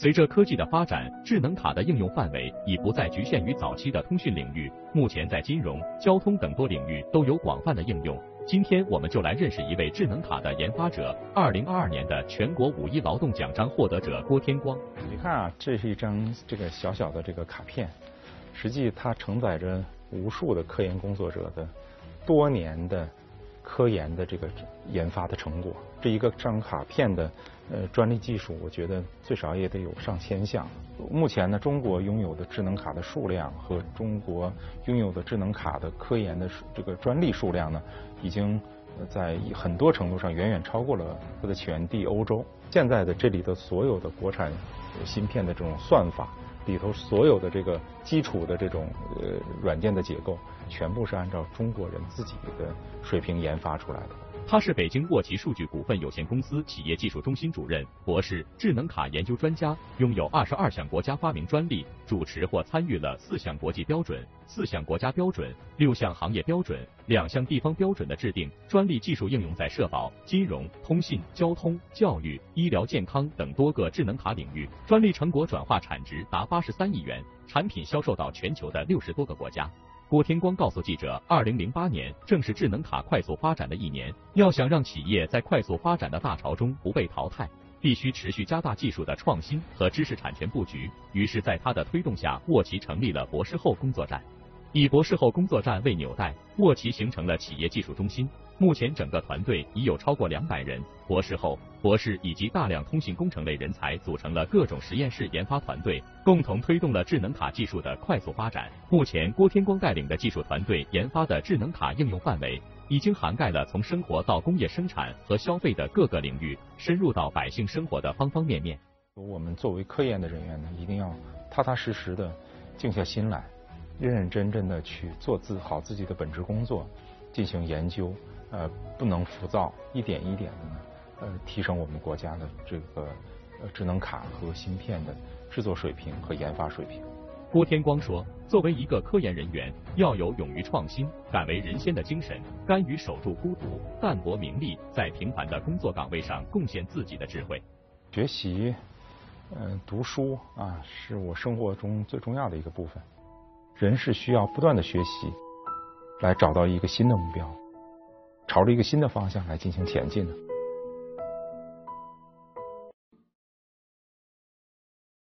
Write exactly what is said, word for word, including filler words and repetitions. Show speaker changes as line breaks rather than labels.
随着科技的发展，智能卡的应用范围已不再局限于早期的通讯领域，目前在金融、交通等多领域都有广泛的应用。今天我们就来认识一位智能卡的研发者，二零二二年的全国五一劳动奖章获得者郭天光。
你看啊，这是一张这个小小的这个卡片，实际它承载着无数的科研工作者的多年的科研的这个研发的成果。这一个张卡片的呃专利技术，我觉得最少也得有上千项。目前呢，中国拥有的智能卡的数量和中国拥有的智能卡的科研的这个专利数量呢，已经在很多程度上远远超过了它的起源地欧洲。现在的这里的所有的国产芯片的这种算法里头，所有的这个基础的这种呃软件的结构，全部是按照中国人自己的水平研发出来的。
他是北京沃奇数据股份有限公司企业技术中心主任、博士、智能卡研究专家，拥有二十二项国家发明专利，主持或参与了四项国际标准、四项国家标准、六项行业标准、两项地方标准的制定。专利技术应用在社保、金融、通信、交通、教育、医疗健康等多个智能卡领域，专利成果转化产值达八十三亿元，产品销售到全球的六十多个国家。郭天光告诉记者，二零零八年正是智能卡快速发展的一年，要想让企业在快速发展的大潮中不被淘汰，必须持续加大技术的创新和知识产权布局。于是在他的推动下，沃奇成立了博士后工作站。以博士后工作站为纽带，沃奇形成了企业技术中心。目前整个团队已有超过两百人，博士后、博士以及大量通信工程类人才组成了各种实验室研发团队，共同推动了智能卡技术的快速发展。目前郭天光带领的技术团队研发的智能卡应用范围已经涵盖了从生活到工业生产和消费的各个领域，深入到百姓生活的方方面面。
我们作为科研的人员呢，一定要踏踏实实的静下心来，认认真真的去做自好自己的本职工作，进行研究，呃，不能浮躁，一点一点的呢，呃，提升我们国家的这个呃智能卡和芯片的制作水平和研发水平。
郭天光说，作为一个科研人员，要有勇于创新、敢为人先的精神，甘于守住孤独，淡泊名利，在平凡的工作岗位上贡献自己的智慧。
学习，呃，读书啊，是我生活中最重要的一个部分。人是需要不断的学习，来找到一个新的目标，朝着一个新的方向来进行前进的。